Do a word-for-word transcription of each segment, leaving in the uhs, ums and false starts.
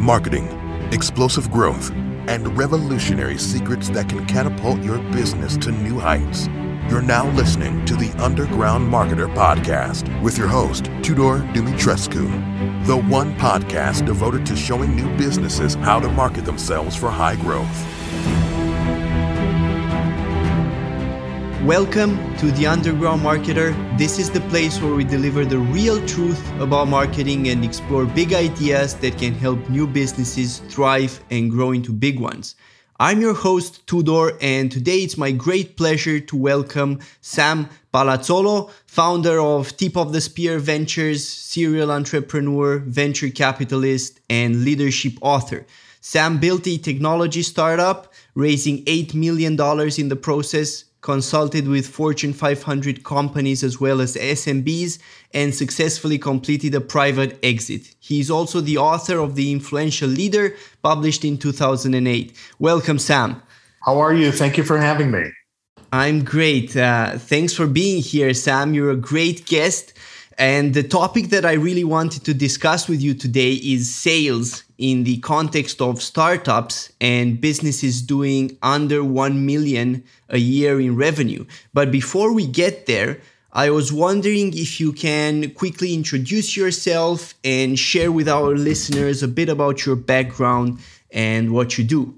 marketing, explosive growth, and revolutionary secrets that can catapult your business to new heights. You're now listening to the Underground Marketer Podcast with your host, Tudor Dumitrescu, the one podcast devoted to showing new businesses how to market themselves for high growth. Welcome to the Underground Marketer. This is the place where we deliver the real truth about marketing and explore big ideas that can help new businesses thrive and grow into big ones. I'm your host, Tudor, and today it's my great pleasure to welcome Sam Palazzolo, founder of Tip of the Spear Ventures, serial entrepreneur, venture capitalist, and leadership author. Sam built a technology startup, raising eight million dollars in the process, consulted with Fortune five hundred companies as well as S M Bs, and successfully completed a private exit. He is also the author of The Influential Leader, published in two thousand eight. Welcome, Sam. How are you? Thank you for having me. I'm great. Uh, thanks for being here, Sam. You're a great guest. And the topic that I really wanted to discuss with you today is sales in the context of startups and businesses doing under one million a year in revenue. But before we get there, I was wondering if you can quickly introduce yourself and share with our listeners a bit about your background and what you do.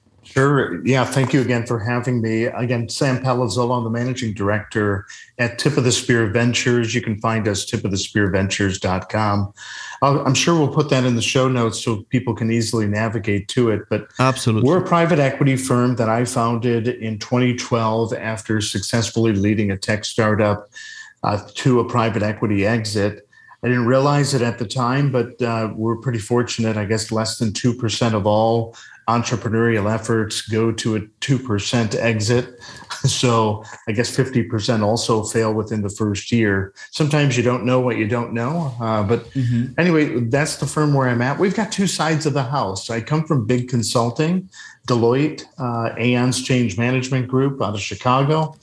Sure. Yeah. Thank you again for having me. Again, Sam Palazzolo, I'm the managing director at Tip of the Spear Ventures. You can find us tip of the spear ventures dot com. I'm sure we'll put that in the show notes so people can easily navigate to it. But absolutely, we're a private equity firm that I founded in twenty twelve after successfully leading a tech startup uh, to a private equity exit. I didn't realize it at the time, but uh, we're pretty fortunate. I guess less than two percent of all entrepreneurial efforts go to a two percent exit. So I guess fifty percent also fail within the first year. Sometimes you don't know what you don't know. Uh, but mm-hmm. anyway, that's the firm where I'm at. We've got two sides of the house. I come from big consulting, Deloitte, uh, Aon's Change Management Group out of Chicago.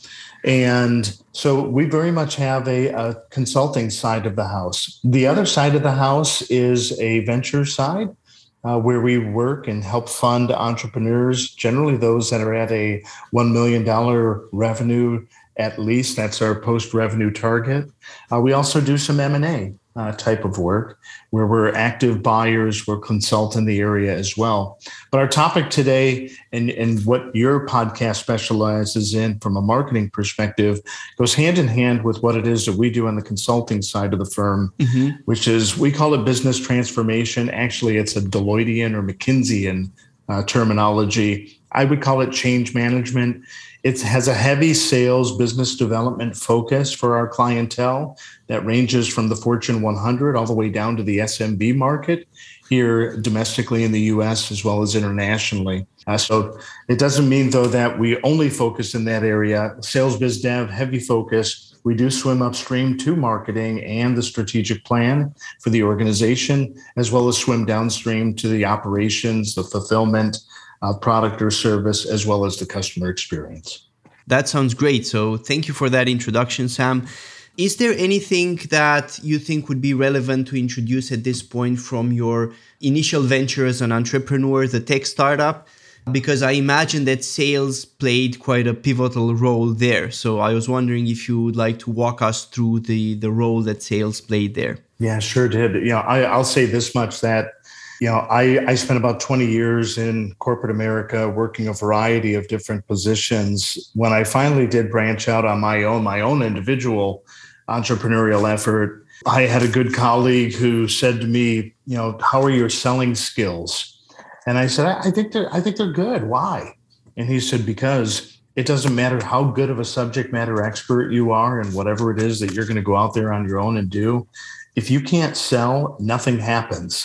And so we very much have a, a consulting side of the house. The other side of the house is a venture side. Uh, where we work and help fund entrepreneurs, generally those that are at a one million dollars revenue at least. That's our post-revenue target. Uh, we also do some M and A uh, type of work where we're active buyers, we're consult in the area as well. But our topic today and, and what your podcast specializes in from a marketing perspective goes hand in hand with what it is that we do on the consulting side of the firm, mm-hmm. which is, we call it business transformation. Actually, it's a Deloittean or McKinseyan uh, terminology. I would call it change management. It has a heavy sales business development focus for our clientele that ranges from the Fortune one hundred all the way down to the S M B market here domestically in the U S as well as internationally. Uh, so it doesn't mean, though, that we only focus in that area. Sales biz dev, heavy focus. We do swim upstream to marketing and the strategic plan for the organization, as well as swim downstream to the operations, the fulfillment, Uh, product or service, as well as the customer experience. That sounds great. So thank you for that introduction, Sam. Is there anything that you think would be relevant to introduce at this point from your initial venture as an entrepreneur, the tech startup? Because I imagine that sales played quite a pivotal role there. So I was wondering if you would like to walk us through the, the role that sales played there. Yeah, sure did. You know, I, I'll say this much, that You know, I, I spent about twenty years in corporate America working a variety of different positions. When I finally did branch out on my own, my own individual entrepreneurial effort, I had a good colleague who said to me, you know, how are your selling skills? And I said, I, I think they're, I think they're good. Why? And he said, because it doesn't matter how good of a subject matter expert you are and whatever it is that you're going to go out there on your own and do. If you can't sell, nothing happens.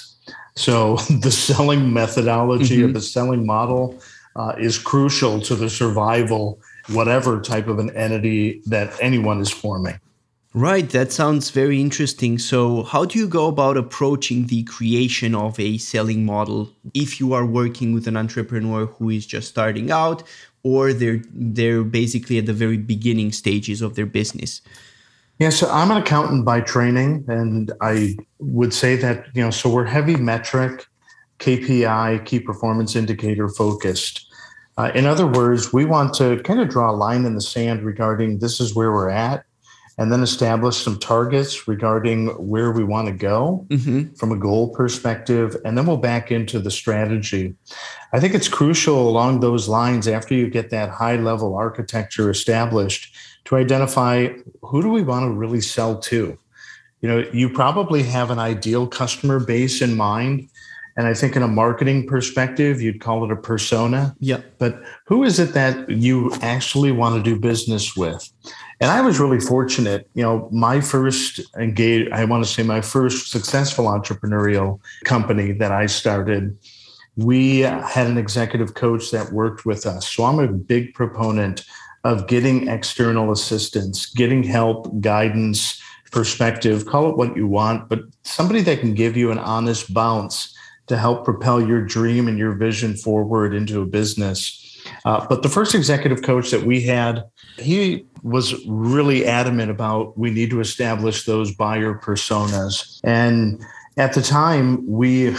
So the selling methodology mm-hmm. or the selling model uh, is crucial to the survival, whatever type of an entity that anyone is forming. Right. That sounds very interesting. So how do you go about approaching the creation of a selling model if you are working with an entrepreneur who is just starting out, or they're they're basically at the very beginning stages of their business? Yeah, so I'm an accountant by training, and I would say that, you know, so we're heavy metric. K P I, key performance indicator focused. Uh, in other words, we want to kind of draw a line in the sand regarding this is where we're at, and then establish some targets regarding where we want to go mm-hmm. from a goal perspective, and then we'll back into the strategy. I think it's crucial along those lines, after you get that high-level architecture established, to identify who do we want to really sell to. You know, you probably have an ideal customer base in mind, and I think in a marketing perspective, you'd call it a persona. Yeah. But who is it that you actually want to do business with? And I was really fortunate. You know, my first engage, I want to say my first successful entrepreneurial company that I started, we had an executive coach that worked with us. So I'm a big proponent of getting external assistance, getting help, guidance, perspective, call it what you want, but somebody that can give you an honest bounce to help propel your dream and your vision forward into a business. Uh, but the first executive coach that we had, he was really adamant about we need to establish those buyer personas. And at the time, we,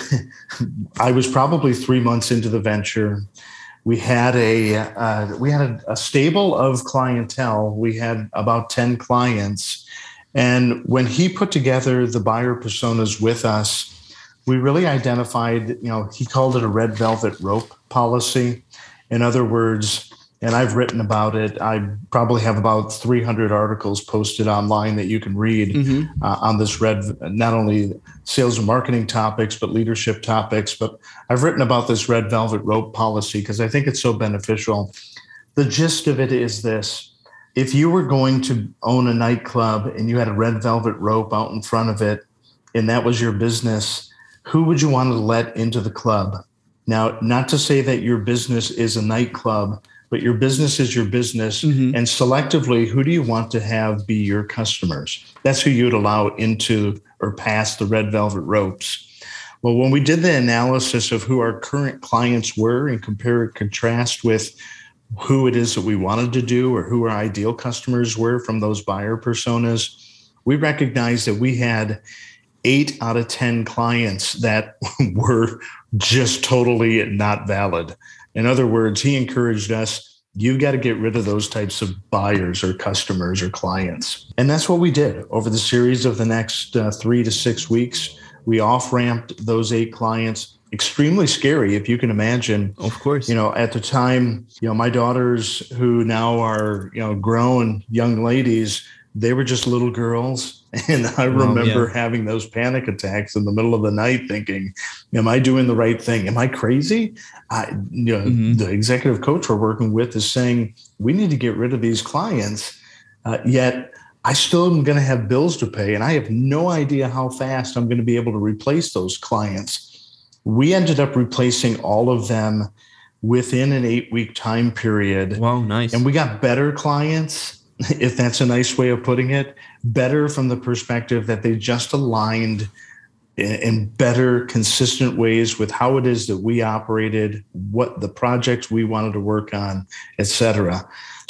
I was probably three months into the venture. We had a uh, we had a, a stable of clientele. We had about ten clients. And when he put together the buyer personas with us, we really identified, you know, he called it a red velvet rope policy. In other words, and I've written about it, I probably have about three hundred articles posted online that you can read mm-hmm. uh, on this red, not only sales and marketing topics, but leadership topics. But I've written about this red velvet rope policy because I think it's so beneficial. The gist of it is this. If you were going to own a nightclub and you had a red velvet rope out in front of it, and that was your business, who would you want to let into the club? Now, not to say that your business is a nightclub, but your business is your business. Mm-hmm. And selectively, who do you want to have be your customers? That's who you'd allow into or past the red velvet ropes. Well, when we did the analysis of who our current clients were and compare and contrast with who it is that we wanted to do or who our ideal customers were from those buyer personas, we recognized that we had eight out of ten clients that were just totally not valid. In other words, he encouraged us, you've got to get rid of those types of buyers or customers or clients. And that's what we did. Over the series of the next uh, three to six weeks, we off-ramped those eight clients. Extremely scary, if you can imagine. Of course. You know, at the time, you know, my daughters who now are, you know, grown young ladies, they were just little girls. And I remember oh, yeah. having those panic attacks in the middle of the night thinking, am I doing the right thing? Am I crazy? I, you know, mm-hmm. The executive coach we're working with is saying, we need to get rid of these clients. Uh, yet I still am going to have bills to pay. And I have no idea how fast I'm going to be able to replace those clients. We ended up replacing all of them within an eight week time period. Wow, nice. And we got better clients, if that's a nice way of putting it, better from the perspective that they just aligned in better, consistent ways with how it is that we operated, what the projects we wanted to work on, et cetera.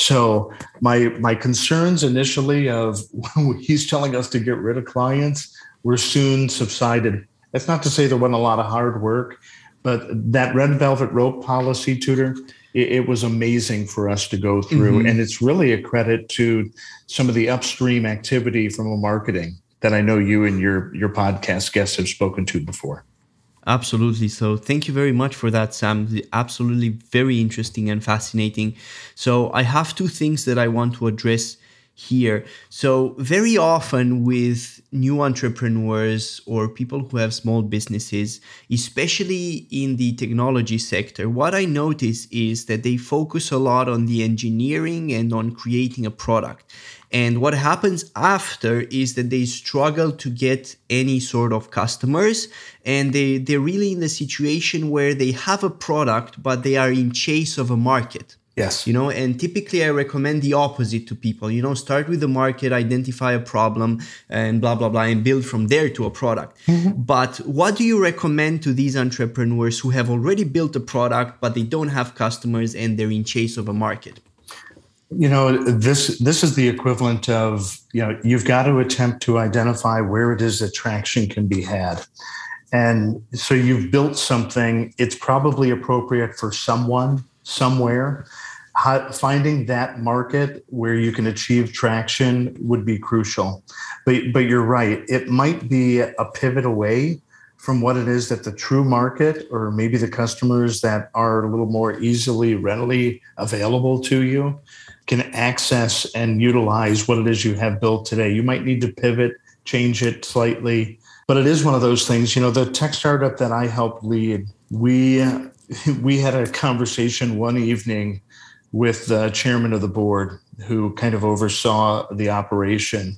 So my my concerns initially of he's telling us to get rid of clients were soon subsided. That's not to say there wasn't a lot of hard work, but that red velvet rope policy, Tudor, it, it was amazing for us to go through. Mm-hmm. And it's really a credit to some of the upstream activity from a marketing that I know you and your, your podcast guests have spoken to before. Absolutely. So thank you very much for that, Sam. Absolutely very interesting and fascinating. So I have two things that I want to address here. So very often with new entrepreneurs or people who have small businesses, especially in the technology sector, what I notice is that they focus a lot on the engineering and on creating a product. And what happens after is that they struggle to get any sort of customers, and they, they're really in the situation where they have a product, but they are in chase of a market. Yes. You know, and typically I recommend the opposite to people. You know, start with the market, identify a problem and blah, blah, blah, and build from there to a product. Mm-hmm. But what do you recommend to these entrepreneurs who have already built a product, but they don't have customers and they're in chase of a market? You know, this this is the equivalent of, you know, you've got to attempt to identify where it is that traction can be had. And so you've built something, it's probably appropriate for someone, somewhere. How, finding that market where you can achieve traction would be crucial. But, but you're right, it might be a pivot away from what it is that the true market, or maybe the customers that are a little more easily, readily available to you, can access and utilize what it is you have built today. You might need to pivot, change it slightly, but it is one of those things. You know, the tech startup that I helped lead, we we had a conversation one evening with the chairman of the board who kind of oversaw the operation.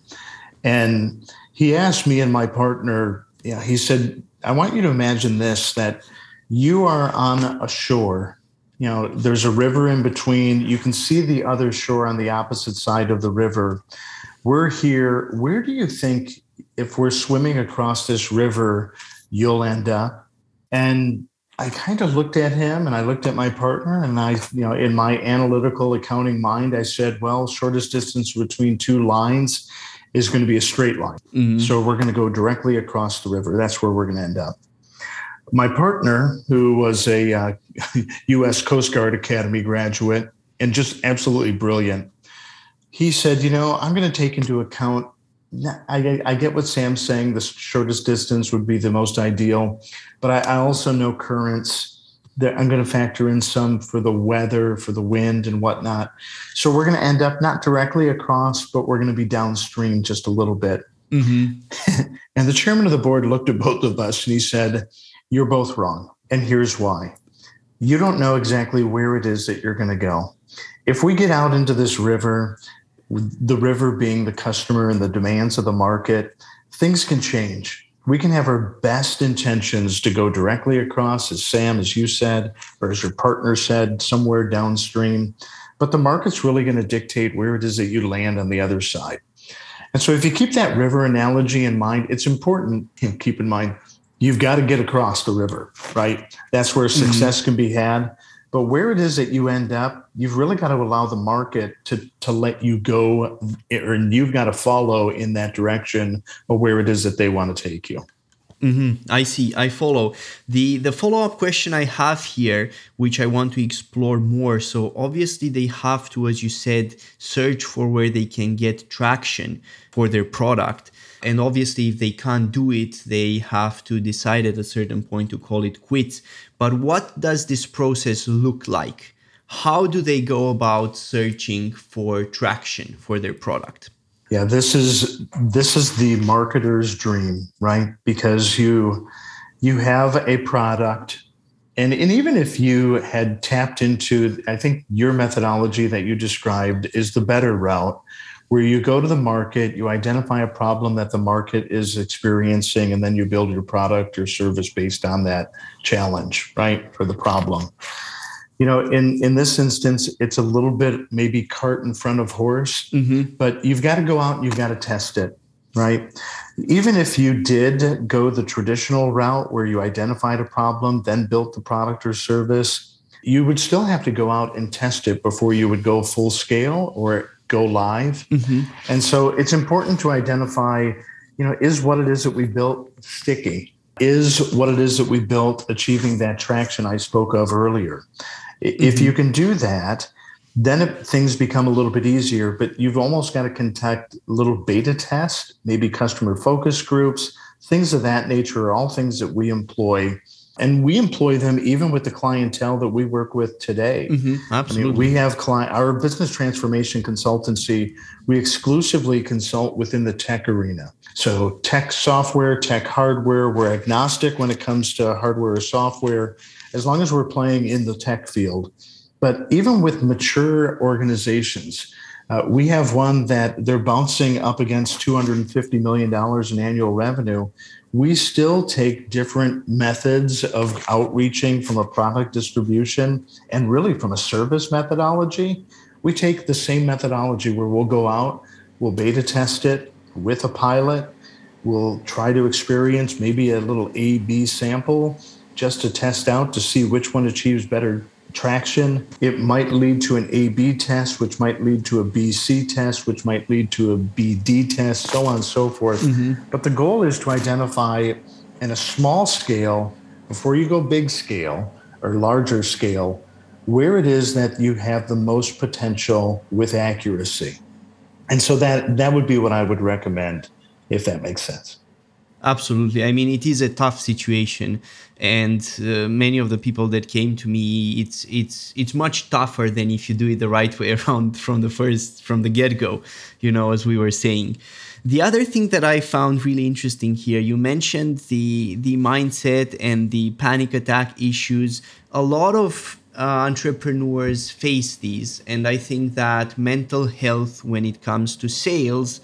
And he asked me and my partner, yeah, he said, I want you to imagine this, that you are on a shore. You know, there's a river in between. You can see the other shore on the opposite side of the river. We're here. Where do you think, if we're swimming across this river, you'll end up? And I kind of looked at him and I looked at my partner, and I, you know, in my analytical accounting mind, I said, well, shortest distance between two lines is going to be a straight line. Mm-hmm. So we're going to go directly across the river. That's where we're going to end up. My partner, who was a uh, U S Coast Guard Academy graduate and just absolutely brilliant, he said, you know, I'm going to take into account, I, I get what Sam's saying, the shortest distance would be the most ideal, but I, I also know currents. That I'm going to factor in some for the weather, for the wind and whatnot. So we're going to end up not directly across, but we're going to be downstream just a little bit. Mm-hmm. And the chairman of the board looked at both of us and he said, you're both wrong. And here's why. You don't know exactly where it is that you're going to go. If we get out into this river, the river being the customer and the demands of the market, things can change. We can have our best intentions to go directly across, as Sam, as you said, or as your partner said, somewhere downstream. But the market's really going to dictate where it is that you land on the other side. And so if you keep that river analogy in mind, it's important, you know, keep in mind, you've got to get across the river, right? That's where success mm-hmm. can be had. But where it is that you end up, you've really got to allow the market to, to let you go, or you've got to follow in that direction of where it is that they want to take you. Mm-hmm. I see. I follow. The the follow-up question I have here, which I want to explore more. So obviously they have to, as you said, search for where they can get traction for their product. And obviously, if they can't do it, they have to decide at a certain point to call it quits. But what does this process look like? How do they go about searching for traction for their product? Yeah, this is this is the marketer's dream, right? Because you you have a product, and, and even if you had tapped into, I think your methodology that you described is the better route, where you go to the market, you identify a problem that the market is experiencing, and then you build your product or service based on that challenge, right, for the problem. You know, in, in this instance, it's a little bit maybe cart in front of horse, mm-hmm. but you've got to go out and you've got to test it, right? Even if you did go the traditional route where you identified a problem, then built the product or service, you would still have to go out and test it before you would go full scale or go live. Mm-hmm. And so it's important to identify, you know, is what it is that we built sticky? Is what it is that we built achieving that traction I spoke of earlier? Mm-hmm. If you can do that, then it, things become a little bit easier, but you've almost got to conduct a little beta test, maybe customer focus groups, things of that nature are all things that we employ. And we employ them even with the clientele that we work with today. Mm-hmm, absolutely. I mean, we have client, our business transformation consultancy, we exclusively consult within the tech arena. So tech software, tech hardware, we're agnostic when it comes to hardware or software, as long as we're playing in the tech field. But even with mature organizations, uh, we have one that they're bouncing up against two hundred fifty million dollars in annual revenue. We still take different methods of outreaching from a product distribution and really from a service methodology. We take the same methodology where we'll go out, we'll beta test it with a pilot. We'll try to experience maybe a little A B sample just to test out to see which one achieves better traction. It might lead to an A B test, which might lead to a B C test, which might lead to a B D test, so on and so forth. Mm-hmm. But the goal is to identify and a small scale, before you go big scale or larger scale, where it is that you have the most potential with accuracy. And so that that would be what I would recommend, if that makes sense. Absolutely. I mean, it is a tough situation, and uh, many of the people that came to me, it's it's it's much tougher than if you do it the right way around from the first from the get-go, you know, as we were saying. The other thing that I found really interesting here, you mentioned the the mindset and the panic attack issues. A lot of uh, entrepreneurs face these, and I think that mental health when it comes to sales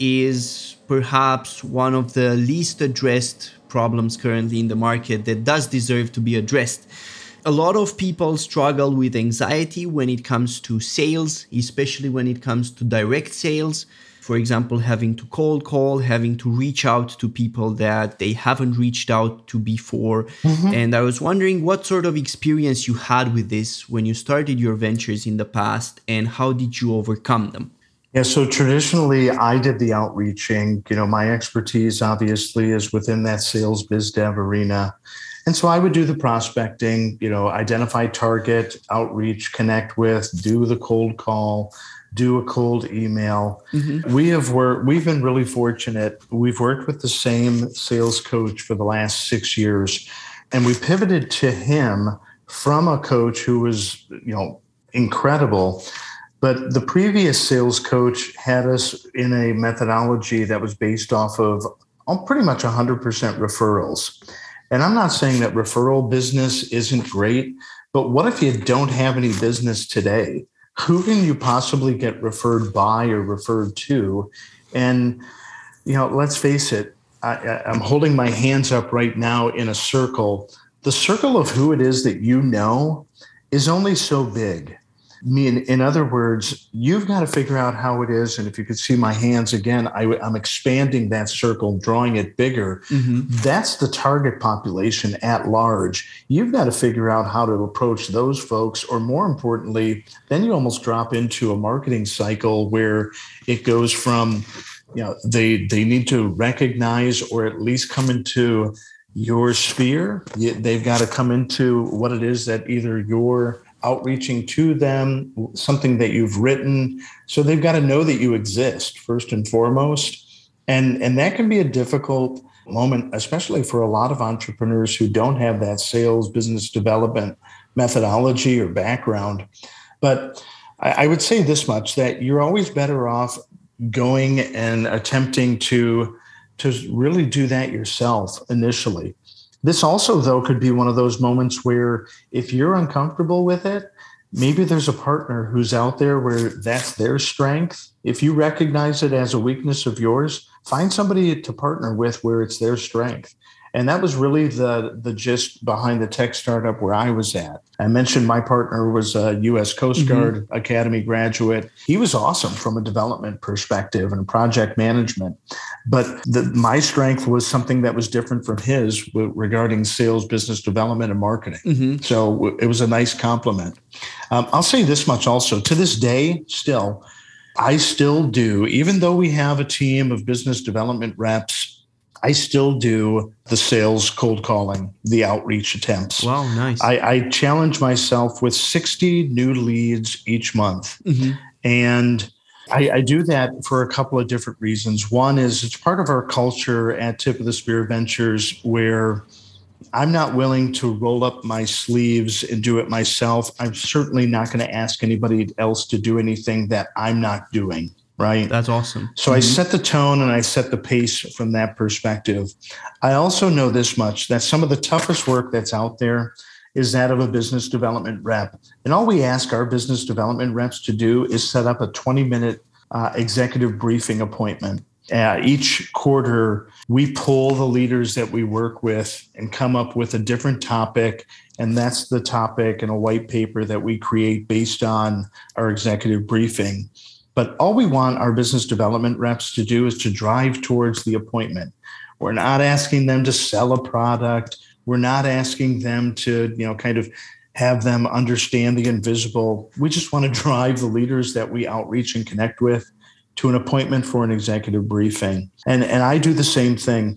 is perhaps one of the least addressed problems currently in the market that does deserve to be addressed. A lot of people struggle with anxiety when it comes to sales, especially when it comes to direct sales. For example, having to cold call, having to reach out to people that they haven't reached out to before. Mm-hmm. And I was wondering what sort of experience you had with this when you started your ventures in the past, and how did you overcome them? Yeah, so traditionally, I did the outreaching. You know, my expertise obviously is within that sales biz dev arena. And so I would do the prospecting, you know, identify target, outreach, connect with, do the cold call, do a cold email. Mm-hmm. We have worked, we've been really fortunate. We've worked with the same sales coach for the last six years. And we pivoted to him from a coach who was, you know, incredible. But the previous sales coach had us in a methodology that was based off of oh, pretty much one hundred percent referrals. And I'm not saying that referral business isn't great, but what if you don't have any business today? Who can you possibly get referred by or referred to? And, you know, let's face it, I, I'm holding my hands up right now in a circle. The circle of who it is that you know is only so big. I mean, in other words, you've got to figure out how it is. And if you could see my hands again, I, I'm expanding that circle, drawing it bigger. Mm-hmm. That's the target population at large. You've got to figure out how to approach those folks, or more importantly, then you almost drop into a marketing cycle where it goes from, you know, they they need to recognize or at least come into your sphere. They've got to come into what it is that either you're outreaching to them, something that you've written. So they've got to know that you exist first and foremost. And, and that can be a difficult moment, especially for a lot of entrepreneurs who don't have that sales business development methodology or background. But I, I would say this much, that you're always better off going and attempting to, to really do that yourself initially. This also, though, could be one of those moments where if you're uncomfortable with it, maybe there's a partner who's out there where that's their strength. If you recognize it as a weakness of yours, find somebody to partner with where it's their strength. And that was really the, the gist behind the tech startup where I was at. I mentioned my partner was a U S Coast Guard mm-hmm. Academy graduate. He was awesome from a development perspective and project management. But the, my strength was something that was different from his regarding sales, business development, and marketing. Mm-hmm. So it was a nice compliment. Um, I'll say this much also. To this day, still, I still do, even though we have a team of business development reps, I still do the sales cold calling, the outreach attempts. Wow, nice. I, I challenge myself with sixty new leads each month. Mm-hmm. And I, I do that for a couple of different reasons. One is it's part of our culture at Tip of the Spear Ventures where I'm not willing to roll up my sleeves and do it myself. I'm certainly not going to ask anybody else to do anything that I'm not doing. Right. That's awesome. So mm-hmm. I set the tone and I set the pace from that perspective. I also know this much, that some of the toughest work that's out there is that of a business development rep. And all we ask our business development reps to do is set up a twenty minute uh, executive briefing appointment. Uh, each quarter, we pull the leaders that we work with and come up with a different topic. And that's the topic in a white paper that we create based on our executive briefing. But all we want our business development reps to do is to drive towards the appointment. We're not asking them to sell a product. We're not asking them to, you know, kind of have them understand the invisible. We just want to drive the leaders that we outreach and connect with to an appointment for an executive briefing. And, and I do the same thing.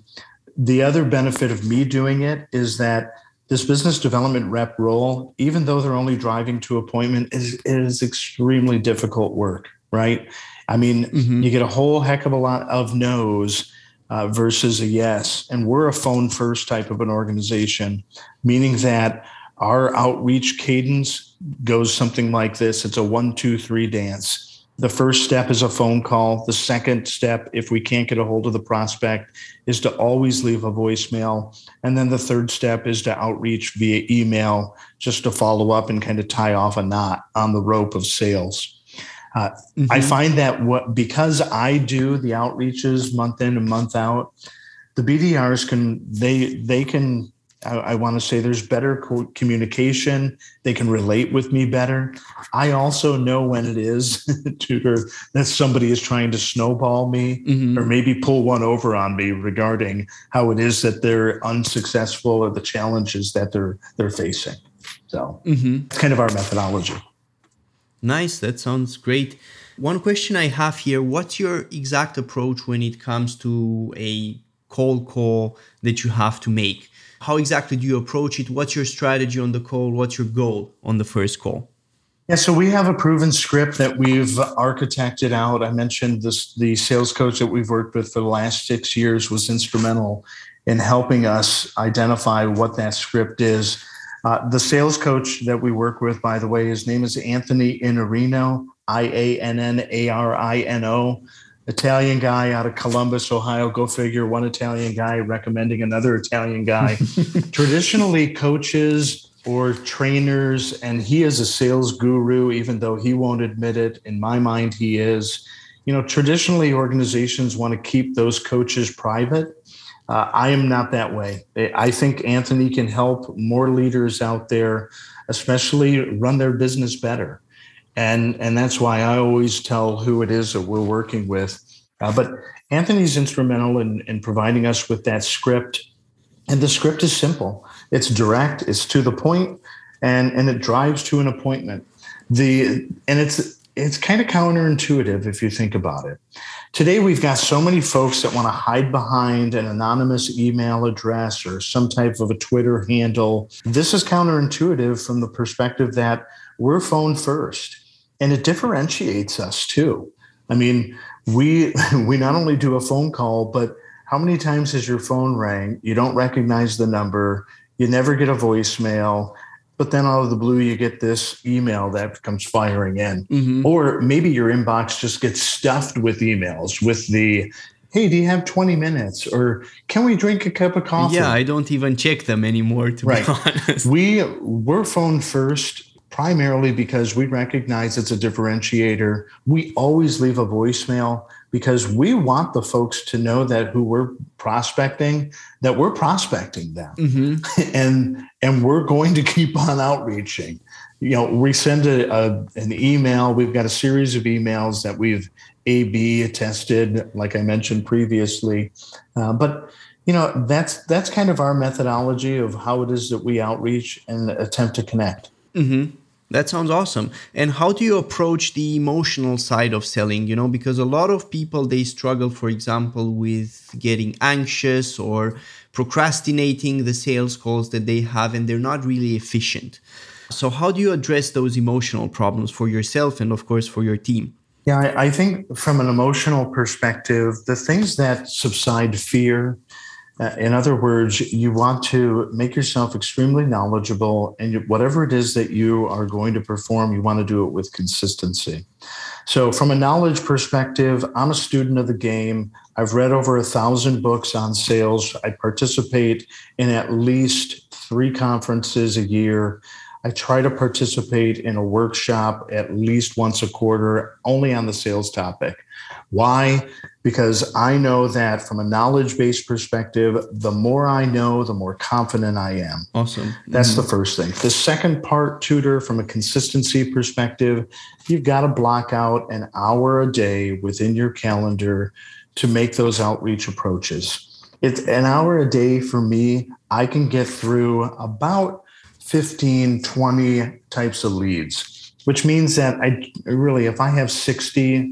The other benefit of me doing it is that this business development rep role, even though they're only driving to appointment, is, is extremely difficult work, right? I mean, mm-hmm. you get a whole heck of a lot of no's uh, versus a yes. And we're a phone first type of an organization, meaning that our outreach cadence goes something like this. It's a one, two, three dance. The first step is a phone call. The second step, if we can't get a hold of the prospect, is to always leave a voicemail. And then the third step is to outreach via email, just to follow up and kind of tie off a knot on the rope of sales. Uh, mm-hmm. I find that what because I do the outreaches month in and month out, the B D Rs can, they, they can, I, I want to say there's better co- communication. They can relate with me better. I also know when it is tutor, that somebody is trying to snowball me mm-hmm. or maybe pull one over on me regarding how it is that they're unsuccessful or the challenges that they're they're facing. So mm-hmm. it's kind of our methodology. Nice. That sounds great. One question I have here, what's your exact approach when it comes to a cold call that you have to make? How exactly do you approach it? What's your strategy on the call? What's your goal on the first call? Yeah, so we have a proven script that we've architected out. I mentioned this, the sales coach that we've worked with for the last six years was instrumental in helping us identify what that script is. Uh, the sales coach that we work with, by the way, his name is Anthony Iannarino, I A N N A R I N O. Italian guy out of Columbus, Ohio. Go figure, one Italian guy recommending another Italian guy. Traditionally, coaches or trainers, and he is a sales guru, even though he won't admit it. In my mind, he is. You know, traditionally, organizations want to keep those coaches private. Uh, I am not that way. I think Anthony can help more leaders out there, especially run their business better. And and that's why I always tell who it is that we're working with. Uh, but Anthony's instrumental in, in providing us with that script. And the script is simple. It's direct, it's to the point, and, and it drives to an appointment. The and it's it's kind of counterintuitive if you think about it. Today, we've got so many folks that want to hide behind an anonymous email address or some type of a Twitter handle. This is counterintuitive from the perspective that we're phone first, and it differentiates us too. I mean, we we not only do a phone call, but how many times has your phone rang? You don't recognize the number. You never get a voicemail, but then out of the blue, you get this email that comes firing in. Mm-hmm. Or maybe your inbox just gets stuffed with emails with the, hey, do you have twenty minutes? Or can we drink a cup of coffee? Yeah, I don't even check them anymore, to right. be honest. We, we're phone first primarily because we recognize it's a differentiator. We always leave a voicemail because we want the folks to know that who we're prospecting, that we're prospecting them. Mm-hmm. and and we're going to keep on outreaching. You know, we send a, a, an email. We've got a series of emails that we've A B tested, like I mentioned previously. Uh, but, you know, that's that's kind of our methodology of how it is that we outreach and attempt to connect. Mm-hmm. That sounds awesome. And how do you approach the emotional side of selling? You know, because a lot of people, they struggle, for example, with getting anxious or procrastinating the sales calls that they have, and they're not really efficient. So how do you address those emotional problems for yourself and, of course, for your team? Yeah, I, I think from an emotional perspective, the things that subside fear, Uh, in other words, you want to make yourself extremely knowledgeable, and you, whatever it is that you are going to perform, you want to do it with consistency. So from a knowledge perspective, I'm a student of the game. I've read over a thousand books on sales. I participate in at least three conferences a year. I try to participate in a workshop at least once a quarter, only on the sales topic. Why? Because I know that from a knowledge-based perspective, the more I know, the more confident I am. Awesome. That's mm-hmm. the first thing. The second part, Tudor, from a consistency perspective, you've got to block out an hour a day within your calendar to make those outreach approaches. It's an hour a day for me. I can get through about fifteen, twenty types of leads, which means that I really, if I have sixty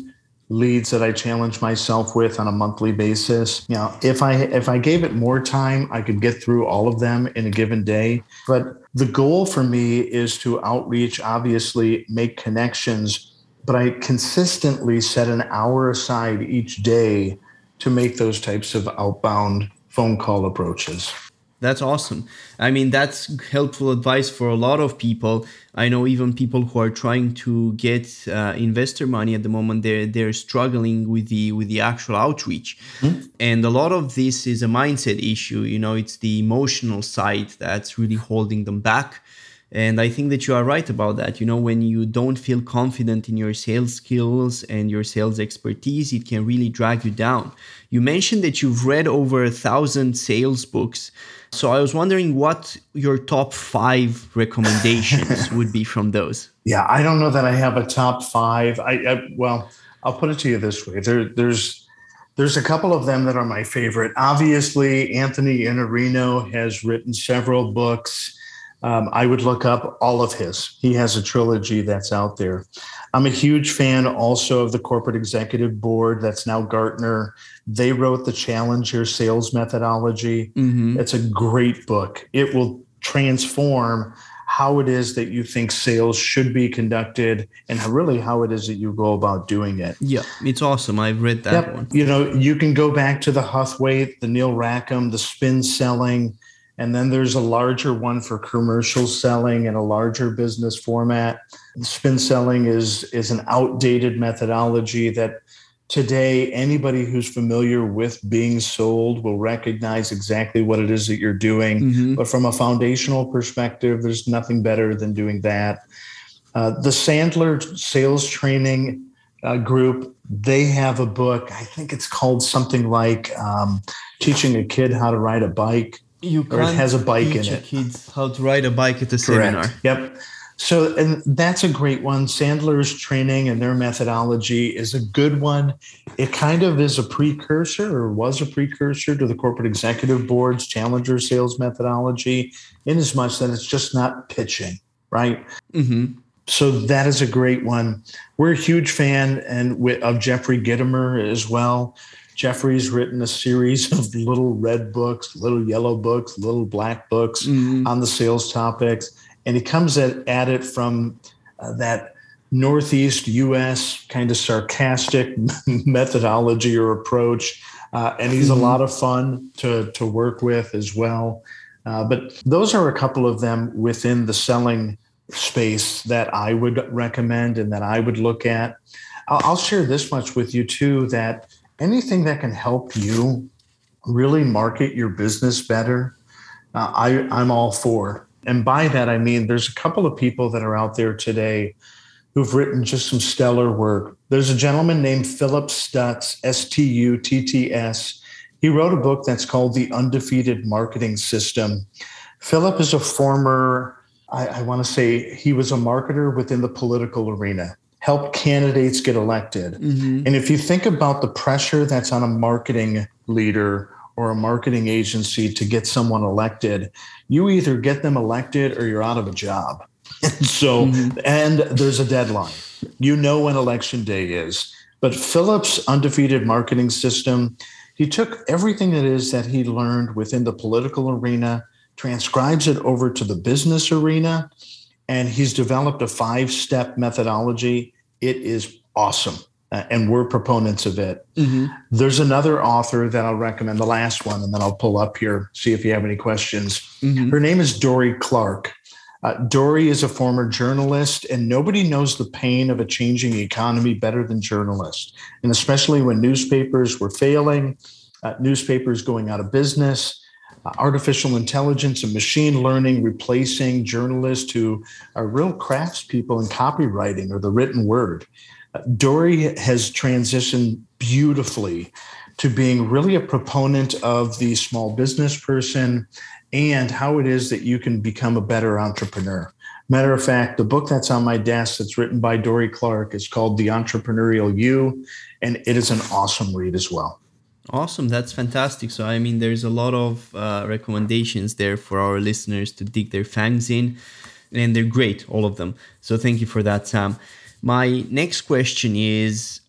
leads that I challenge myself with on a monthly basis. You know, if I if I gave it more time, I could get through all of them in a given day. But the goal for me is to outreach, obviously make connections, but I consistently set an hour aside each day to make those types of outbound phone call approaches. That's awesome. I mean, that's helpful advice for a lot of people. I know even people who are trying to get uh, investor money at the moment, they're, they're struggling with the with the actual outreach. Mm-hmm. And a lot of this is a mindset issue. You know, it's the emotional side that's really holding them back. And I think that you are right about that. You know, when you don't feel confident in your sales skills and your sales expertise, it can really drag you down. You mentioned that you've read over a thousand sales books. So I was wondering what your top five recommendations would be from those. Yeah, I don't know that I have a top five. I, I well, I'll put it to you this way. There, there's there's a couple of them that are my favorite. Obviously, Anthony Iannarino has written several books. Um, I would look up all of his. He has a trilogy that's out there. I'm a huge fan also of the Corporate Executive Board. That's now Gartner. They wrote the Challenger Sales Methodology. Mm-hmm. It's a great book. It will transform how it is that you think sales should be conducted and really how it is that you go about doing it. Yeah, it's awesome. I've read that yep. one. You know, you can go back to the Huthwaite, the Neil Rackham, the spin selling. And then there's a larger one for commercial selling and a larger business format. Spin selling is, is an outdated methodology that today anybody who's familiar with being sold will recognize exactly what it is that you're doing. Mm-hmm. But from a foundational perspective, there's nothing better than doing that. Uh, the Sandler Sales Training uh, Group, they have a book. I think it's called something like um, Teaching a Kid How to Ride a Bike. You or it has a bike in it. Kids how to ride a bike at a Correct. Seminar. Yep. So, and that's a great one. Sandler's training and their methodology is a good one. It kind of is a precursor or was a precursor to the Corporate Executive Board's Challenger Sales Methodology, in as much that it's just not pitching, right? Mm-hmm. So that is a great one. We're a huge fan and of Jeffrey Gitomer as well. Jeffrey's written a series of little red books, little yellow books, little black books mm-hmm. on the sales topics. And he comes at, at it from uh, that Northeast U S kind of sarcastic methodology or approach. Uh, and he's mm-hmm. a lot of fun to, to work with as well. Uh, but those are a couple of them within the selling space that I would recommend and that I would look at. I'll, I'll share this much with you too, that anything that can help you really market your business better, uh, I, I'm all for. And by that, I mean, there's a couple of people that are out there today who've written just some stellar work. There's a gentleman named Philip Stutz, S T U T T S. He wrote a book that's called The Undefeated Marketing System. Philip is a former, I, I want to say he was a marketer within the political arena. Help candidates get elected. Mm-hmm. And if you think about the pressure that's on a marketing leader or a marketing agency to get someone elected, you either get them elected or you're out of a job. so, mm-hmm. and there's a deadline. You know when election day is. But Philip's Undefeated Marketing System, he took everything it is that he learned within the political arena, transcribes it over to the business arena, and he's developed a five-step methodology. It is awesome, uh, and we're proponents of it. Mm-hmm. There's another author that I'll recommend, the last one, and then I'll pull up here, see if you have any questions. Mm-hmm. Her name is Dorie Clark. Uh, Dorie is a former journalist, and nobody knows the pain of a changing economy better than journalists, and especially when newspapers were failing, uh, newspapers going out of business, Uh, artificial intelligence and machine learning replacing journalists who are real craftspeople in copywriting or the written word. Uh, Dorie has transitioned beautifully to being really a proponent of the small business person and how it is that you can become a better entrepreneur. Matter of fact, the book that's on my desk that's written by Dorie Clark is called The Entrepreneurial You, and it is an awesome read as well. Awesome. That's fantastic. So, I mean, there's a lot of uh, recommendations there for our listeners to dig their fangs in, and they're great, all of them. So thank you for that, Sam. My next question is,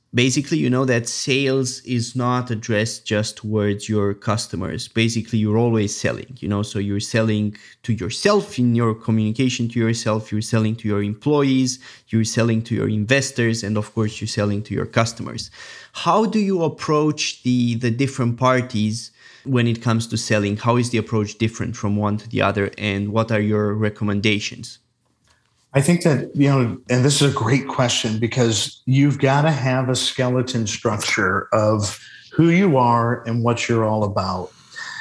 Basically, you know that sales is not addressed just towards your customers. Basically, you're always selling, you know, so you're selling to yourself in your communication to yourself, you're selling to your employees, you're selling to your investors, and of course, you're selling to your customers. How do you approach the, the different parties when it comes to selling? How is the approach different from one to the other, and what are your recommendations? I think that, you know, and this is a great question, because you've got to have a skeleton structure of who you are and what you're all about.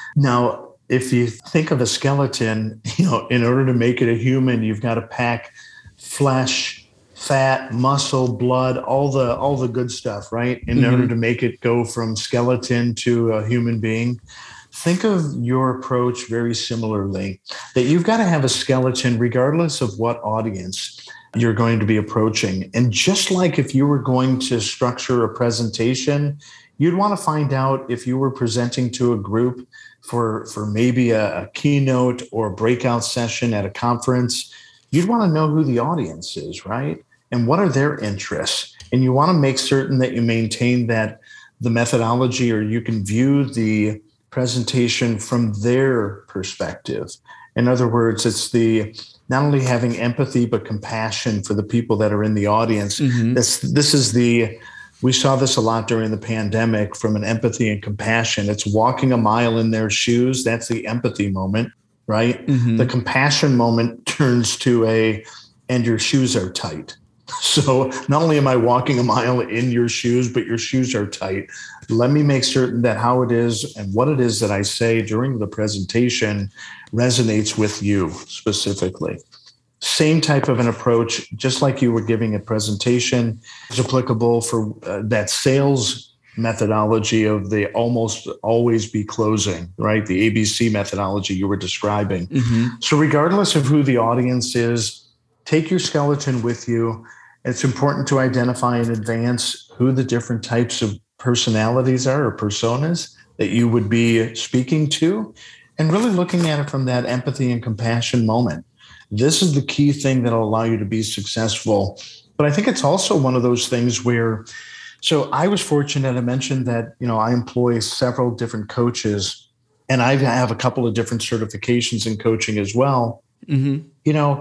Now, if you think of a skeleton, you know, in order to make it a human, you've got to pack flesh, fat, muscle, blood, all the all the good stuff, right? In mm-hmm. order to make it go from skeleton to a human being. Think of your approach very similarly, that you've got to have a skeleton regardless of what audience you're going to be approaching. And just like if you were going to structure a presentation, you'd want to find out if you were presenting to a group for, for maybe a, a keynote or a breakout session at a conference, you'd want to know who the audience is, right? And what are their interests? And you want to make certain that you maintain that the methodology, or you can view the presentation from their perspective. In other words, it's the not only having empathy but compassion for the people that are in the audience. Mm-hmm. This this is the we saw this a lot during the pandemic, from an empathy and compassion. It's walking a mile in their shoes. That's the empathy moment, right? Mm-hmm. The compassion moment turns to a, and your shoes are tight. So not only am I walking a mile in your shoes, but your shoes are tight. Let me make certain that how it is and what it is that I say during the presentation resonates with you specifically. Same type of an approach, just like you were giving a presentation, is applicable for uh, that sales methodology of the almost always be closing, right? The A B C methodology you were describing. Mm-hmm. So regardless of who the audience is, take your skeleton with you. It's important to identify in advance who the different types of personalities are, or personas that you would be speaking to, and really looking at it from that empathy and compassion moment. This is the key thing that will allow you to be successful. But I think it's also one of those things where, so I was fortunate, I mentioned that, you know, I employ several different coaches, and I have a couple of different certifications in coaching as well. Mm-hmm. You know,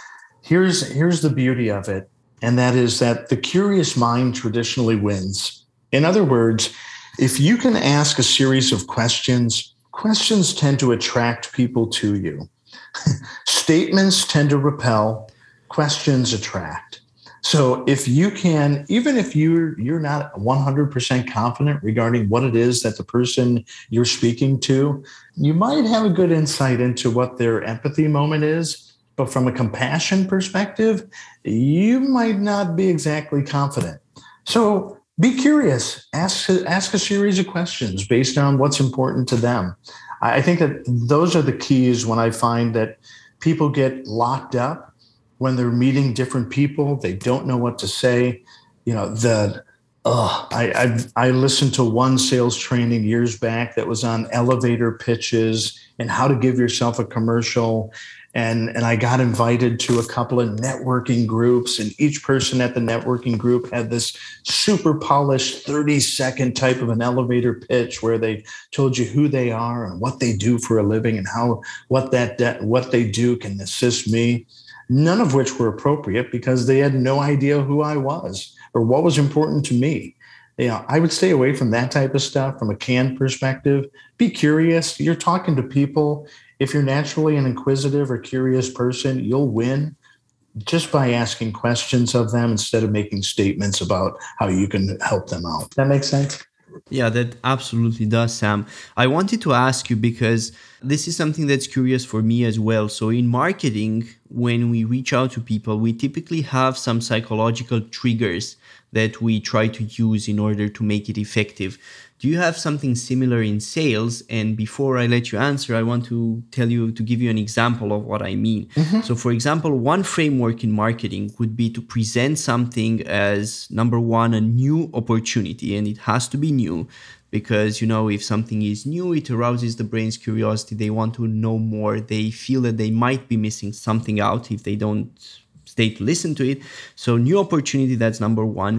here's here's the beauty of it. And that is that the curious mind traditionally wins. In other words, if you can ask a series of questions, questions tend to attract people to you. Statements tend to repel, questions attract. So if you can, even if you're, you're not one hundred percent confident regarding what it is that the person you're speaking to, you might have a good insight into what their empathy moment is. But from a compassion perspective, you might not be exactly confident. So be curious. Ask, ask a series of questions based on what's important to them. I think that those are the keys when I find that people get locked up when they're meeting different people. They don't know what to say. You know, the uh, I, I I listened to one sales training years back that was on elevator pitches and how to give yourself a commercial. And, and I got invited to a couple of networking groups, and each person at the networking group had this super polished thirty second type of an elevator pitch where they told you who they are and what they do for a living and how what that, that what they do can assist me. None of which were appropriate because they had no idea who I was or what was important to me. You know, I would stay away from that type of stuff from a canned perspective. Be curious. You're talking to people. If you're naturally an inquisitive or curious person, you'll win just by asking questions of them instead of making statements about how you can help them out. That makes sense? Yeah, that absolutely does, Sam. I wanted to ask you because this is something that's curious for me as well. So in marketing, when we reach out to people, we typically have some psychological triggers that we try to use in order to make it effective. Do you have something similar in sales? And before I let you answer, I want to tell you, to give you an example of what I mean. Mm-hmm. So for example, one framework in marketing would be to present something as, number one, a new opportunity. And it has to be new because, you know, if something is new, it arouses the brain's curiosity. They want to know more. They feel that they might be missing something out if they don't stay to listen to it. So new opportunity, that's number one.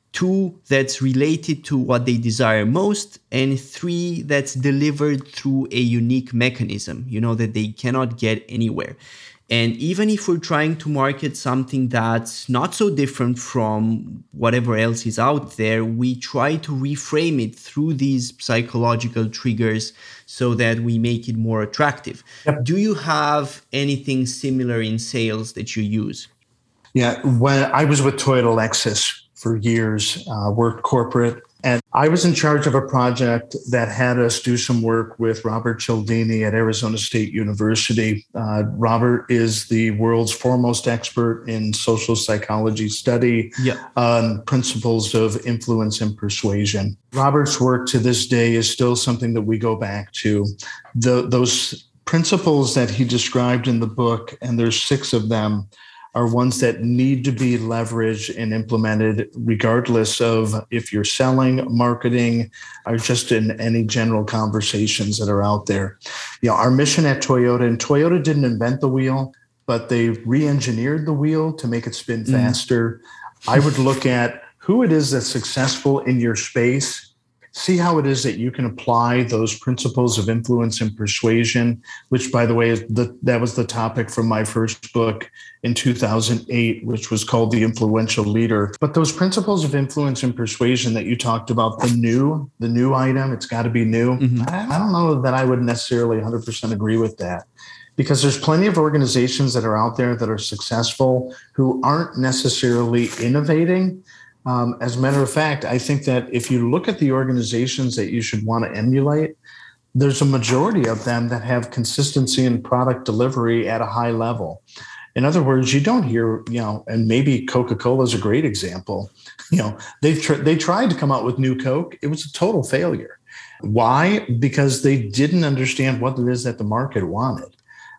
two, that's related to what they desire most, and three, that's delivered through a unique mechanism, you know, that they cannot get anywhere. And even if we're trying to market something that's not so different from whatever else is out there, we try to reframe it through these psychological triggers so that we make it more attractive. Yep. Do you have anything similar in sales that you use? Yeah, when I was with Toyota Lexus for years, uh, worked corporate, and I was in charge of a project that had us do some work with Robert Cialdini at Arizona State University. Uh, Robert is the world's foremost expert in social psychology study yeah. on principles of influence and persuasion. Robert's work to this day is still something that we go back to. The, those principles that he described in the book, and there's six of them, are ones that need to be leveraged and implemented regardless of if you're selling, marketing, or just in any general conversations that are out there. You know, our mission at Toyota, and Toyota didn't invent the wheel, but they re-engineered the wheel to make it spin mm. faster. I would look at who it is that's successful in your space, see how it is that you can apply those principles of influence and persuasion, which, by the way, is the, that was the topic from my first book in two thousand eight, which was called The Influential Leader. But those principles of influence and persuasion that you talked about, the new, the new item, it's got to be new. Mm-hmm. I, I don't know that I would necessarily one hundred percent agree with that, because there's plenty of organizations that are out there that are successful who aren't necessarily innovating. Um, as a matter of fact, I think that if you look at the organizations that you should want to emulate, there's a majority of them that have consistency in product delivery at a high level. In other words, you don't hear, you know, and maybe Coca-Cola is a great example. You know, they've tr- they tried to come out with new Coke. It was a total failure. Why? Because they didn't understand what it is that the market wanted.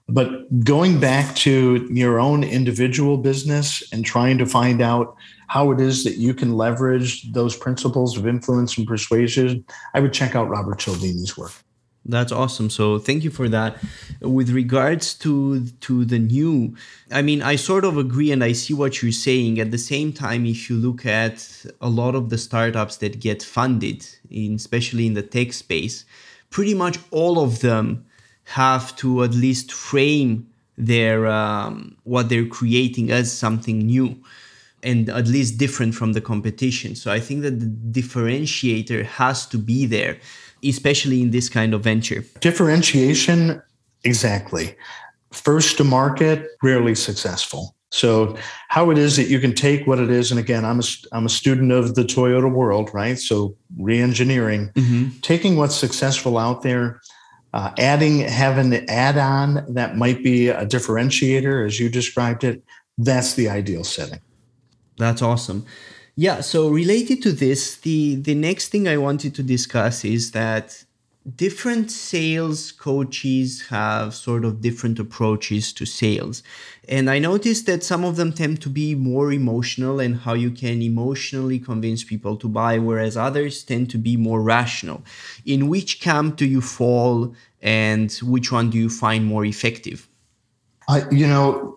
But going back to your own individual business and trying to find out how it is that you can leverage those principles of influence and persuasion, I would check out Robert Cialdini's work. That's awesome. So thank you for that. With regards to to the new, I mean, I sort of agree and I see what you're saying. At the same time, if you look at a lot of the startups that get funded, in, especially in the tech space, pretty much all of them have to at least frame their um, what they're creating as something new and at least different from the competition. So I think that the differentiator has to be there, especially in this kind of venture. Differentiation, exactly. First to market, rarely successful. So how it is that you can take what it is, and again, I'm a, I'm a student of the Toyota world, right? So re-engineering, mm-hmm. taking what's successful out there, uh, adding, having an add-on that might be a differentiator, as you described it, that's the ideal setting. That's awesome. Yeah, so related to this, the, the next thing I wanted to discuss is that different sales coaches have sort of different approaches to sales. And I noticed that some of them tend to be more emotional and how you can emotionally convince people to buy, whereas others tend to be more rational. In which camp do you fall and which one do you find more effective? Uh, you know,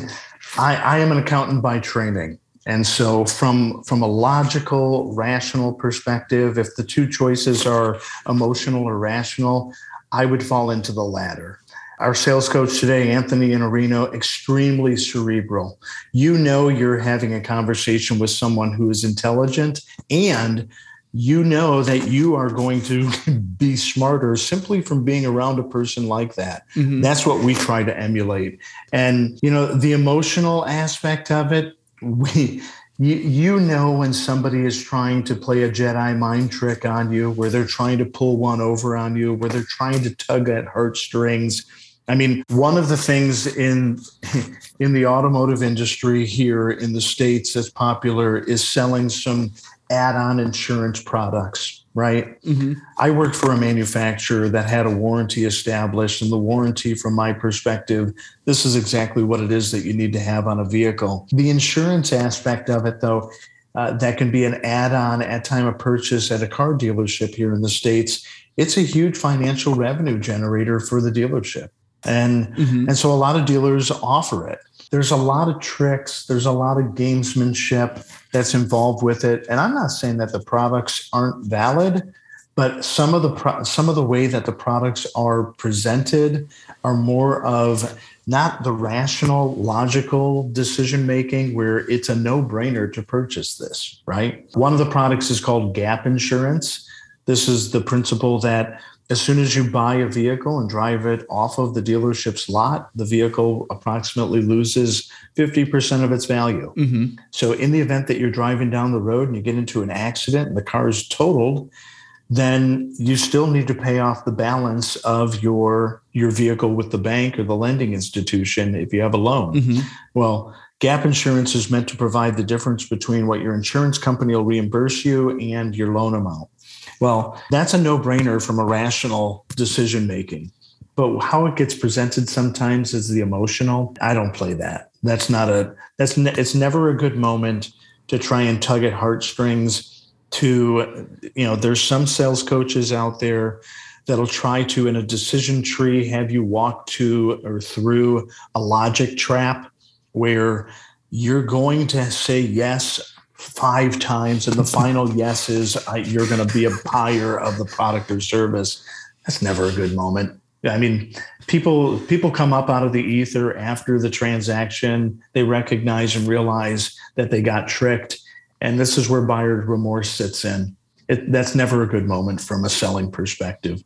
I, I am an accountant by training. And so from, from a logical, rational perspective, if the two choices are emotional or rational, I would fall into the latter. Our sales coach today, Anthony Iannarino, extremely cerebral. You know you're having a conversation with someone who is intelligent, and you know that you are going to be smarter simply from being around a person like that. Mm-hmm. That's what we try to emulate. And, you know, the emotional aspect of it, We, you, you know when somebody is trying to play a Jedi mind trick on you, where they're trying to pull one over on you, where they're trying to tug at heartstrings. I mean, one of the things in in the automotive industry here in the States that's popular is selling some add-on insurance products, right? Mm-hmm. I worked for a manufacturer that had a warranty established, and the warranty, from my perspective, this is exactly what it is that you need to have on a vehicle. The insurance aspect of it, though, uh, that can be an add-on at time of purchase at a car dealership here in the States. It's a huge financial revenue generator for the dealership. And, mm-hmm. and so a lot of dealers offer it. There's a lot of tricks. There's a lot of gamesmanship that's involved with it. And I'm not saying that the products aren't valid, but some of the pro- some of the way that the products are presented are more of not the rational, logical decision making where it's a no-brainer to purchase this, right? One of the products is called gap insurance. This is the principle that as soon as you buy a vehicle and drive it off of the dealership's lot, the vehicle approximately loses fifty percent of its value. Mm-hmm. So in the event that you're driving down the road and you get into an accident and the car is totaled, then you still need to pay off the balance of your, your vehicle with the bank or the lending institution if you have a loan. Mm-hmm. Well, gap insurance is meant to provide the difference between what your insurance company will reimburse you and your loan amount. Well, that's a no-brainer from a rational decision-making. But how it gets presented sometimes is the emotional. I don't play that. That's not a, that's, ne- it's never a good moment to try and tug at heartstrings to, you know, there's some sales coaches out there that'll try to, in a decision tree, have you walk to or through a logic trap where you're going to say yes five times and the final yes is uh, you're going to be a buyer of the product or service. That's never a good moment. I mean, people people come up out of the ether after the transaction. They recognize and realize that they got tricked. And this is where buyer's remorse sits in. It, that's never a good moment from a selling perspective.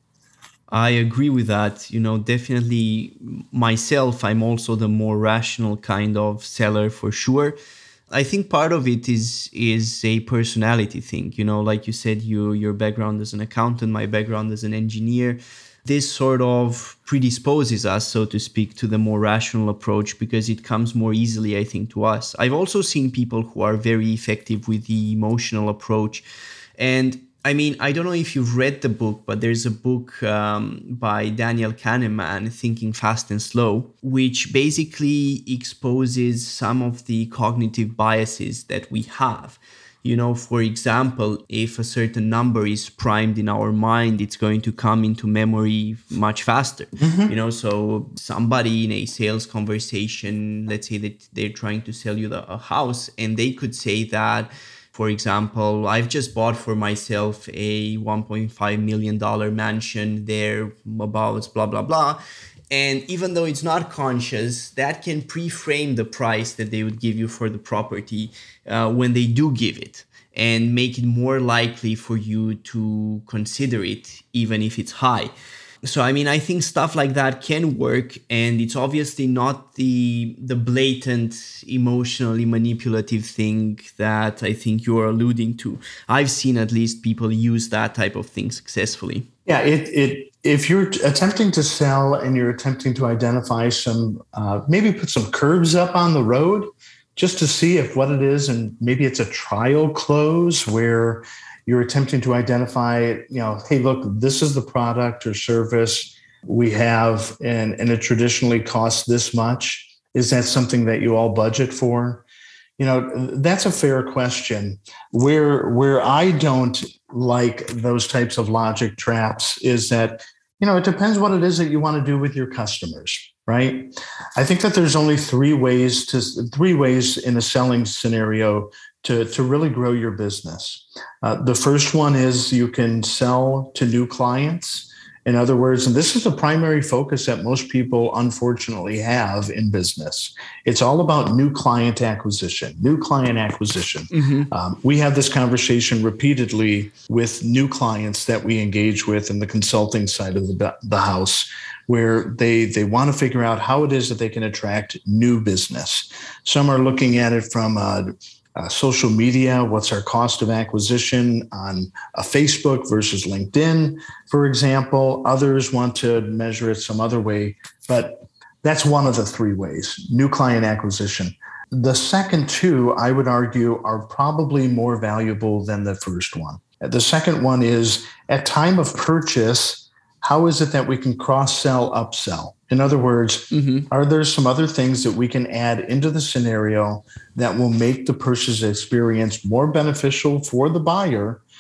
I agree with that. You know, definitely myself, I'm also the more rational kind of seller for sure. I think part of it is is a personality thing. You know, like you said, you your background as an accountant, my background as an engineer. This sort of predisposes us, so to speak, to the more rational approach because it comes more easily, I think, to us. I've also seen people who are very effective with the emotional approach. And I mean, I don't know if you've read the book, but there's a book um, by Daniel Kahneman, Thinking Fast and Slow, which basically exposes some of the cognitive biases that we have. You know, for example, if a certain number is primed in our mind, it's going to come into memory much faster. Mm-hmm. You know, so somebody in a sales conversation, let's say that they're trying to sell you the, a house, and they could say that, for example, I've just bought for myself a one point five million dollars mansion there, about blah, blah, blah. And even though it's not conscious, that can pre-frame the price that they would give you for the property uh, when they do give it and make it more likely for you to consider it, even if it's high. So, I mean, I think stuff like that can work, and it's obviously not the the blatant, emotionally manipulative thing that I think you're alluding to. I've seen at least people use that type of thing successfully. Yeah, it it if you're attempting to sell and you're attempting to identify some, uh, maybe put some curves up on the road just to see if what it is, and maybe it's a trial close where you're attempting to identify, you know, hey, look, this is the product or service we have, and, and it traditionally costs this much. Is that something that you all budget for? You know, that's a fair question. Where where I don't like those types of logic traps is that, you know, it depends what it is that you want to do with your customers, right? I think that there's only three ways to three ways in a selling scenario to, to really grow your business. Uh, the first one is you can sell to new clients. In other words, and this is the primary focus that most people unfortunately have in business. It's all about new client acquisition, new client acquisition. Mm-hmm. Um, we have this conversation repeatedly with new clients that we engage with in the consulting side of the, the house, where they, they want to figure out how it is that they can attract new business. Some are looking at it from a Uh, social media, what's our cost of acquisition on a Facebook versus LinkedIn, for example. Others want to measure it some other way, but that's one of the three ways, new client acquisition. The second two, I would argue, are probably more valuable than the first one. The second one is at time of purchase, how is it that we can cross-sell, upsell? In other words, mm-hmm. are there some other things that we can add into the scenario that will make the purchase experience more beneficial for the buyer,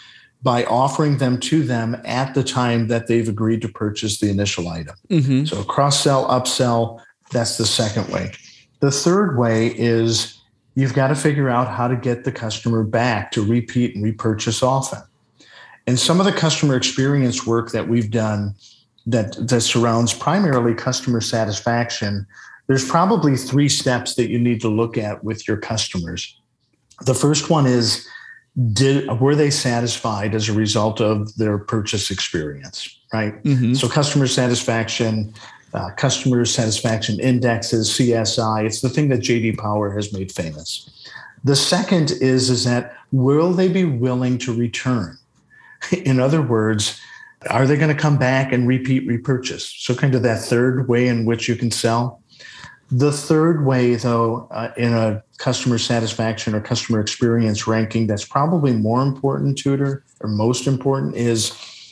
by offering them to them at the time that they've agreed to purchase the initial item. Mm-hmm. So cross-sell, upsell, that's the second way. The third way is you've got to figure out how to get the customer back to repeat and repurchase often. And some of the customer experience work that we've done that, that surrounds primarily customer satisfaction, there's probably three steps that you need to look at with your customers. The first one is, Did were they satisfied as a result of their purchase experience, right? Mm-hmm. So customer satisfaction, uh, customer satisfaction indexes, C S I, it's the thing that J D Power has made famous. The second is, is that will they be willing to return? In other words, are they going to come back and repeat repurchase? So kind of that third way in which you can sell. The third way, though, uh, in a customer satisfaction or customer experience ranking that's probably more important, Tudor, or most important is,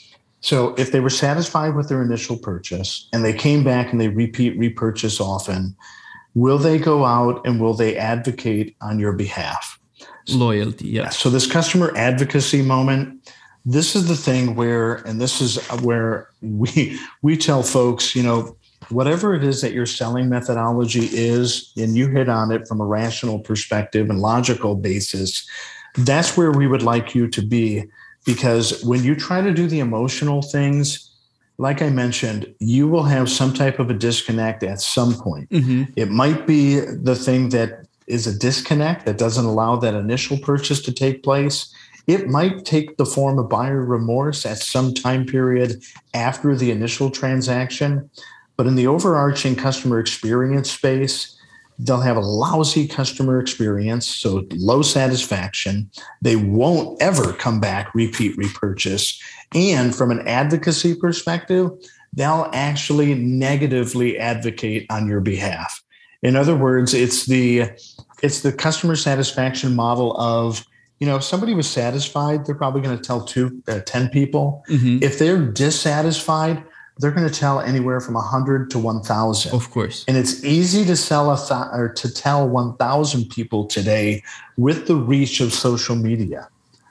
so if they were satisfied with their initial purchase and they came back and they repeat repurchase often, will they go out and will they advocate on your behalf? Loyalty, yeah. So this customer advocacy moment, this is the thing where, and this is where we we tell folks, you know, whatever it is that your selling methodology is, and you hit on it from a rational perspective and logical basis, that's where we would like you to be. Because when you try to do the emotional things, like I mentioned, you will have some type of a disconnect at some point. Mm-hmm. It might be the thing that is a disconnect that doesn't allow that initial purchase to take place. It might take the form of buyer remorse at some time period after the initial transaction. But in the overarching customer experience space, they'll have a lousy customer experience, so low satisfaction. They won't ever come back, repeat, repurchase. And from an advocacy perspective, they'll actually negatively advocate on your behalf. In other words, it's the it's the customer satisfaction model of, you know, if somebody was satisfied, they're probably going to tell two, uh, ten people. Mm-hmm. If they're dissatisfied, they're going to tell anywhere from one hundred to one thousand. Of course. And it's easy to sell a th- or to tell one thousand people today with the reach of social media.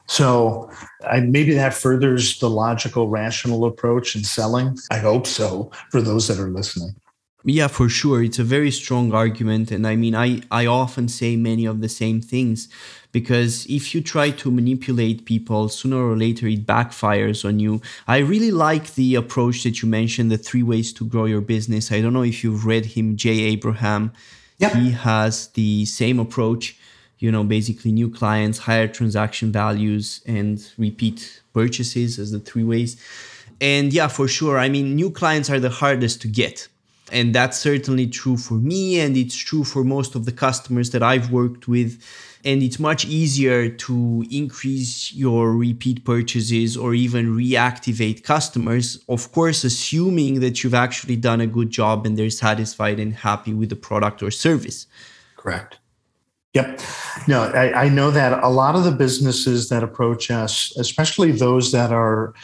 So I, maybe that furthers the logical, rational approach in selling. I hope so for those that are listening. Yeah, for sure. It's a very strong argument. And I mean, I, I often say many of the same things, because if you try to manipulate people, sooner or later it backfires on you. I really like the approach that you mentioned, the three ways to grow your business. I don't know if you've read him, Jay Abraham. Yep. He has the same approach, you know, basically new clients, higher transaction values, and repeat purchases as the three ways. And yeah, for sure. I mean, new clients are the hardest to get. And that's certainly true for me, and it's true for most of the customers that I've worked with. And it's much easier to increase your repeat purchases or even reactivate customers, of course, assuming that you've actually done a good job and they're satisfied and happy with the product or service. Correct. Yep. No, I, I know that a lot of the businesses that approach us, especially those that are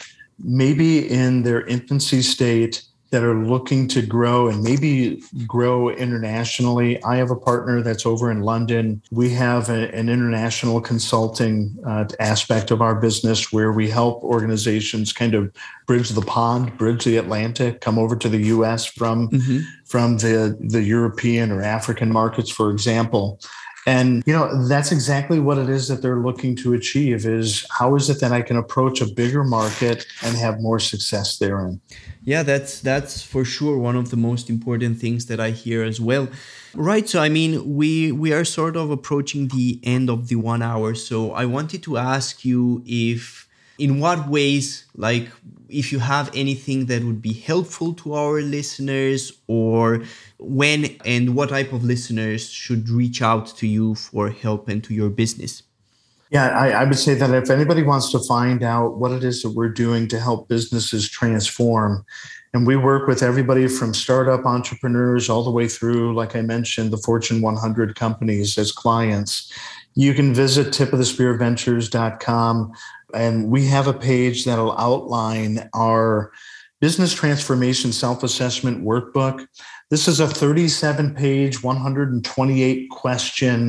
maybe in their infancy state, that are looking to grow and maybe grow internationally. I have a partner that's over in London. We have a, an international consulting uh, aspect of our business where we help organizations kind of bridge the pond, bridge the Atlantic, come over to the U S from, mm-hmm. from the, the European or African markets, for example. And, you know, that's exactly what it is that they're looking to achieve is how is it that I can approach a bigger market and have more success therein? Yeah, that's that's for sure one of the most important things that I hear as well. Right. So, I mean, we we are sort of approaching the end of the one hour. So I wanted to ask you if in what ways, like if you have anything that would be helpful to our listeners, or when and what type of listeners should reach out to you for help and to your business. Yeah, I, I would say that if anybody wants to find out what it is that we're doing to help businesses transform, and we work with everybody from startup entrepreneurs all the way through, like I mentioned, the Fortune one hundred companies as clients, you can visit tip of the spear ventures dot com. And we have a page that'll outline our business transformation self-assessment workbook. This is a thirty-seven page, one hundred twenty-eight question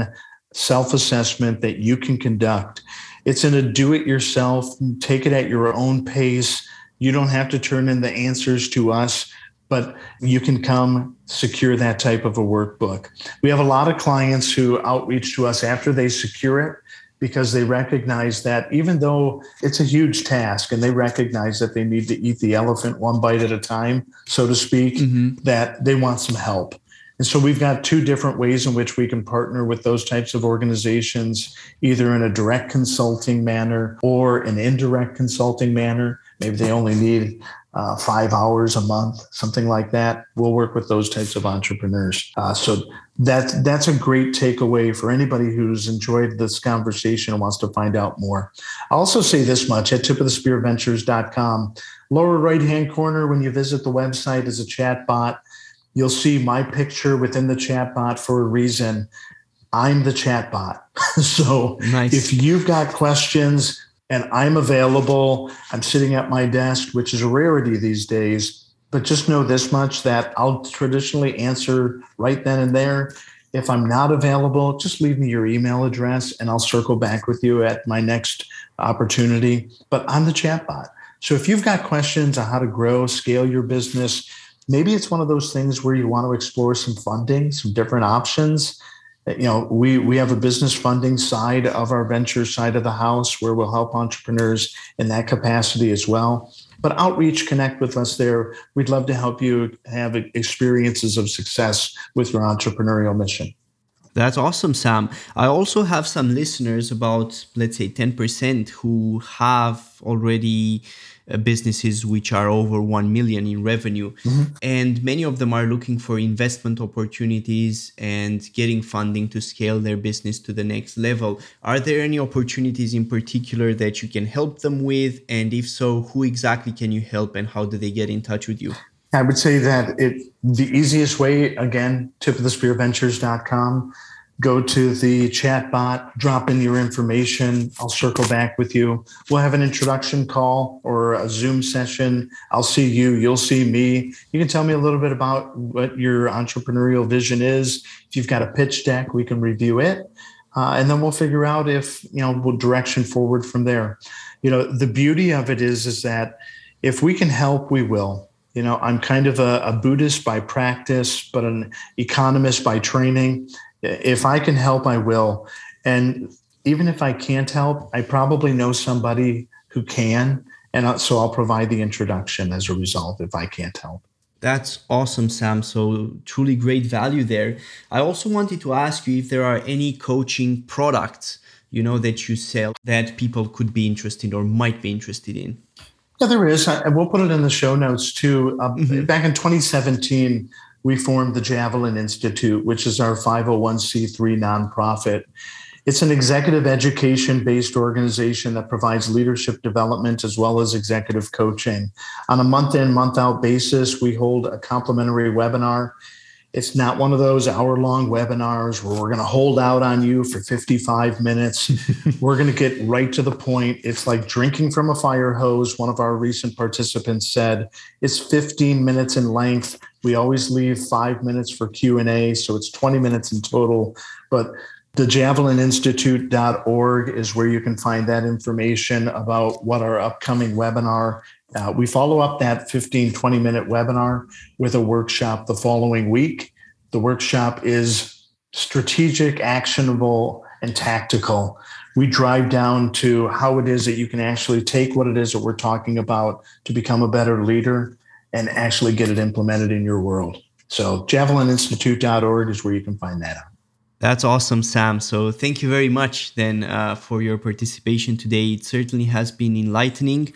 self-assessment that you can conduct. It's in a do-it-yourself, take it at your own pace. You don't have to turn in the answers to us, but you can come secure that type of a workbook. We have a lot of clients who outreach to us after they secure it because they recognize that even though it's a huge task and they recognize that they need to eat the elephant one bite at a time, so to speak, mm-hmm. that they want some help. And so we've got two different ways in which we can partner with those types of organizations, either in a direct consulting manner or an indirect consulting manner. Maybe they only need uh, five hours a month, something like that. We'll work with those types of entrepreneurs. Uh, so that, that's a great takeaway for anybody who's enjoyed this conversation and wants to find out more. I'll also say this much, at tip of the spear ventures dot com, lower right-hand corner when you visit the website is a chat bot. You'll see my picture within the chat bot for a reason. I'm the chat bot. So nice. If you've got questions and I'm available, I'm sitting at my desk, which is a rarity these days, but just know this much, that I'll traditionally answer right then and there. If I'm not available, just leave me your email address and I'll circle back with you at my next opportunity. But I'm the chat bot. So if you've got questions on how to grow, scale your business, maybe it's one of those things where you want to explore some funding, some different options. You know, we we have a business funding side of our venture side of the house where we'll help entrepreneurs in that capacity as well. But outreach, connect with us there. We'd love to help you have experiences of success with your entrepreneurial mission. That's awesome, Sam. I also have some listeners, about, let's say, ten percent, who have already uh, businesses which are over one million in revenue. Mm-hmm. And many of them are looking for investment opportunities and getting funding to scale their business to the next level. Are there any opportunities in particular that you can help them with? And if so, who exactly can you help and how do they get in touch with you? I would say that it the easiest way, again, tip of the spear ventures dot com. Go to the chat bot, drop in your information. I'll circle back with you. We'll have an introduction call or a Zoom session. I'll see you. You'll see me. You can tell me a little bit about what your entrepreneurial vision is. If you've got a pitch deck, we can review it. Uh, and then we'll figure out if, you know, we'll direction forward from there. You know, the beauty of it is, is that if we can help, we will. You know, I'm kind of a, a Buddhist by practice, but an economist by training. If I can help, I will. And even if I can't help, I probably know somebody who can. And so I'll provide the introduction as a result if I can't help. That's awesome, Sam. So truly great value there. I also wanted to ask you if there are any coaching products, you know, that you sell that people could be interested or might be interested in. Yeah, there is. I, we'll put it in the show notes too. Uh, mm-hmm. Back in twenty seventeen, we formed the Javelin Institute, which is our five oh one c three nonprofit. It's an executive education-based organization that provides leadership development as well as executive coaching. On a month-in, month-out basis, we hold a complimentary webinar. It's not one of those hour-long webinars where we're going to hold out on you for fifty-five minutes. We're going to get right to the point. It's like drinking from a fire hose. One of our recent participants said it's fifteen minutes in length. We always leave five minutes for Q and A, so it's twenty minutes in total. But the javelin institute dot org is where you can find that information about what our upcoming webinar. Uh, we follow up that fifteen, twenty minute webinar with a workshop the following week. The workshop is strategic, actionable, and tactical. We drive down to how it is that you can actually take what it is that we're talking about to become a better leader and actually get it implemented in your world. So javelin institute dot org is where you can find that out. That's awesome, Sam. So thank you very much then uh, for your participation today. It certainly has been enlightening.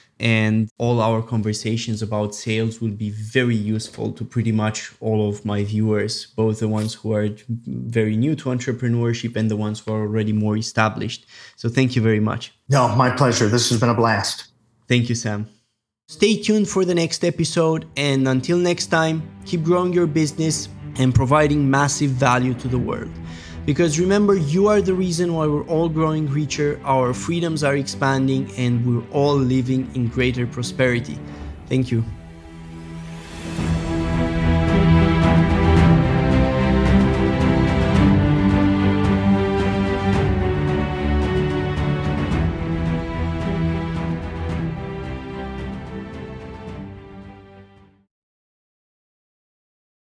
And all our conversations about sales will be very useful to pretty much all of my viewers, both the ones who are very new to entrepreneurship and the ones who are already more established. So thank you very much. No, my pleasure. This has been a blast. Thank you, Sam. Stay tuned for the next episode. And until next time, keep growing your business and providing massive value to the world. Because remember, you are the reason why we're all growing richer, our freedoms are expanding, and we're all living in greater prosperity. Thank you.